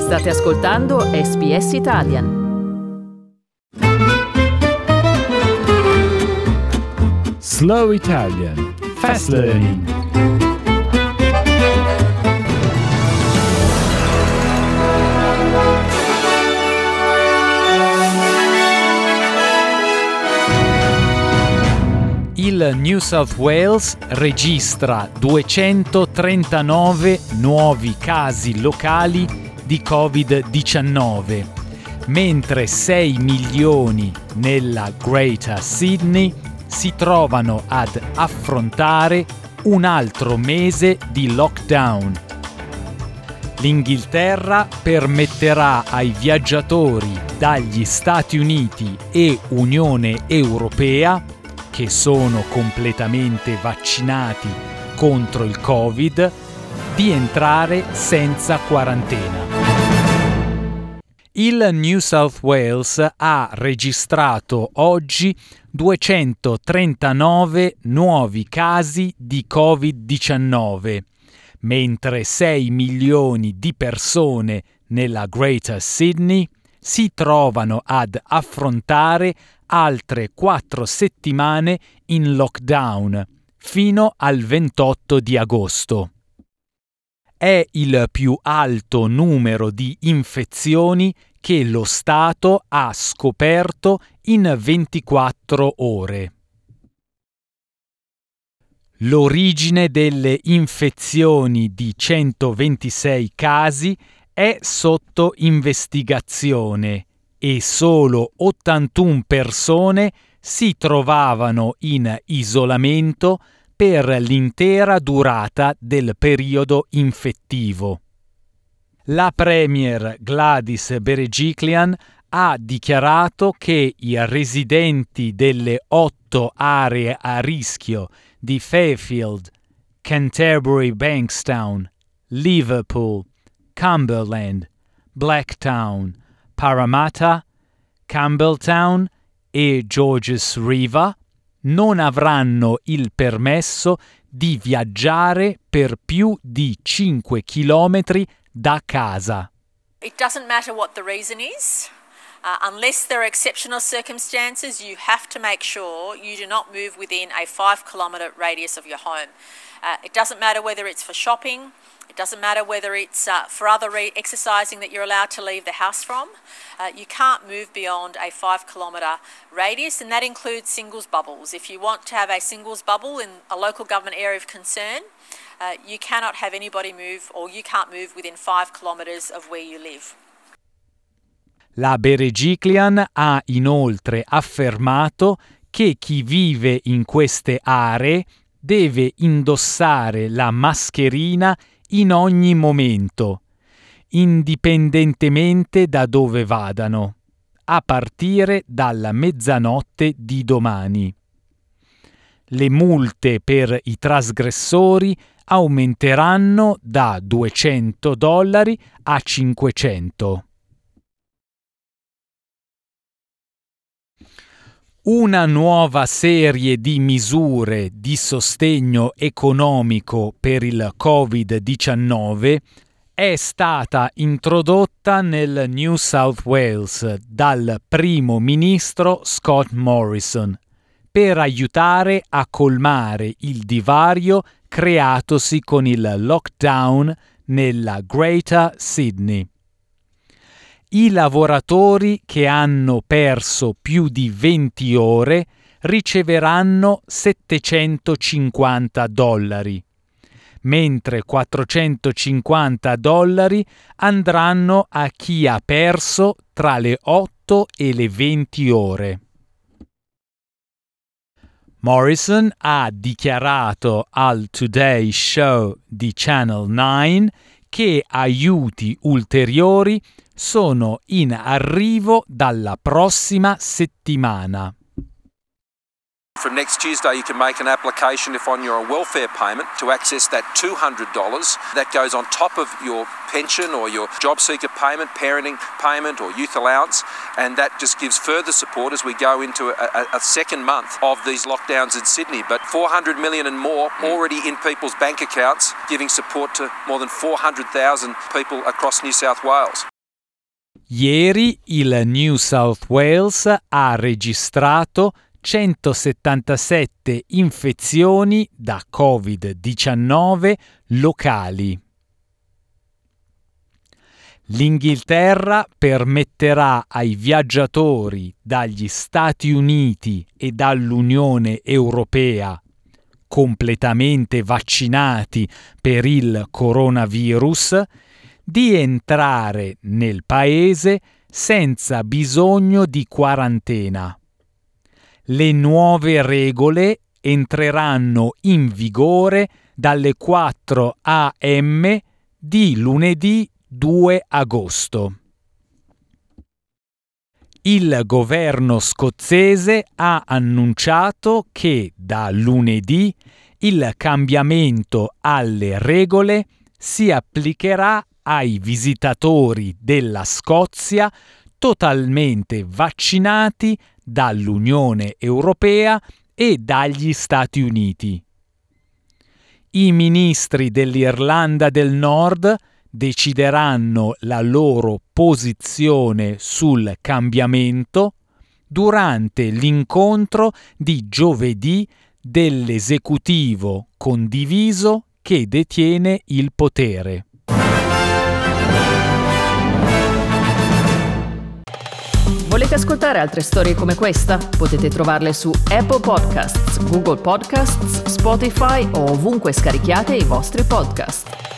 State ascoltando SBS Italian. Slow Italian. Fast Learning. Il New South Wales registra 239 nuovi casi locali di Covid-19, mentre 6 milioni nella Greater Sydney si trovano ad affrontare un altro mese di lockdown. L'Inghilterra permetterà ai viaggiatori dagli Stati Uniti e Unione Europea che sono completamente vaccinati contro il Covid di entrare senza quarantena. Il New South Wales ha registrato oggi 239 nuovi casi di Covid-19, mentre 6 milioni di persone nella Greater Sydney si trovano ad affrontare altre 4 settimane in lockdown fino al 28 di agosto. È il più alto numero di infezioni che lo Stato ha scoperto in 24 ore. L'origine delle infezioni di 126 casi è sotto investigazione e solo 81 persone si trovavano in isolamento per l'intera durata del periodo infettivo. La premier Gladys Berejiklian ha dichiarato che i residenti delle 8 aree a rischio di Fairfield, Canterbury Bankstown, Liverpool, Cumberland, Blacktown, Parramatta, Campbelltown e Georges River non avranno il permesso di viaggiare per più di 5 chilometri da casa. It doesn't matter what the reason is. Unless there are exceptional circumstances, you have to make sure you do not move within a 5-kilometre radius of your home. It doesn't matter whether it's for shopping. It doesn't matter whether it's for other exercising that you're allowed to leave the house from. You can't move beyond a 5-kilometre radius, and that includes singles bubbles. If you want to have a singles bubble in a local government area of concern, you cannot have anybody move, or you can't move within 5 kilometres of where you live. La Berejiklian ha inoltre affermato che chi vive in queste aree deve indossare la mascherina in ogni momento, indipendentemente da dove vadano, a partire dalla mezzanotte di domani. Le multe per i trasgressori aumenteranno da $200 a $500. Una nuova serie di misure di sostegno economico per il Covid-19 è stata introdotta nel New South Wales dal primo ministro Scott Morrison per aiutare a colmare il divario creatosi con il lockdown nella Greater Sydney. I lavoratori che hanno perso più di 20 ore riceveranno $750, mentre $450 andranno a chi ha perso tra le 8 e le 20 ore. Morrison ha dichiarato al Today Show di Channel 9 che aiuti ulteriori sono in arrivo dalla prossima settimana. From next Tuesday, you can make an application if on your welfare payment to access that $200 that goes on top of your pension or your job seeker payment, parenting payment or youth allowance, and that just gives further support as we go into a second month of these lockdowns in Sydney. But 400 million and more already in people's bank accounts, giving support to more than 400,000 people across New South Wales. Ieri il New South Wales ha registrato 177 infezioni da Covid-19 locali. L'Inghilterra permetterà ai viaggiatori dagli Stati Uniti e dall'Unione Europea completamente vaccinati per il coronavirus di entrare nel paese senza bisogno di quarantena. Le nuove regole entreranno in vigore dalle 4 a.m. di lunedì 2 agosto. Il governo scozzese ha annunciato che da lunedì il cambiamento alle regole si applicherà ai visitatori della Scozia totalmente vaccinati dall'Unione Europea e dagli Stati Uniti. I ministri dell'Irlanda del Nord decideranno la loro posizione sul cambiamento durante l'incontro di giovedì dell'esecutivo condiviso che detiene il potere. Volete ascoltare altre storie come questa? Potete trovarle su Apple Podcasts, Google Podcasts, Spotify o ovunque scarichiate i vostri podcast.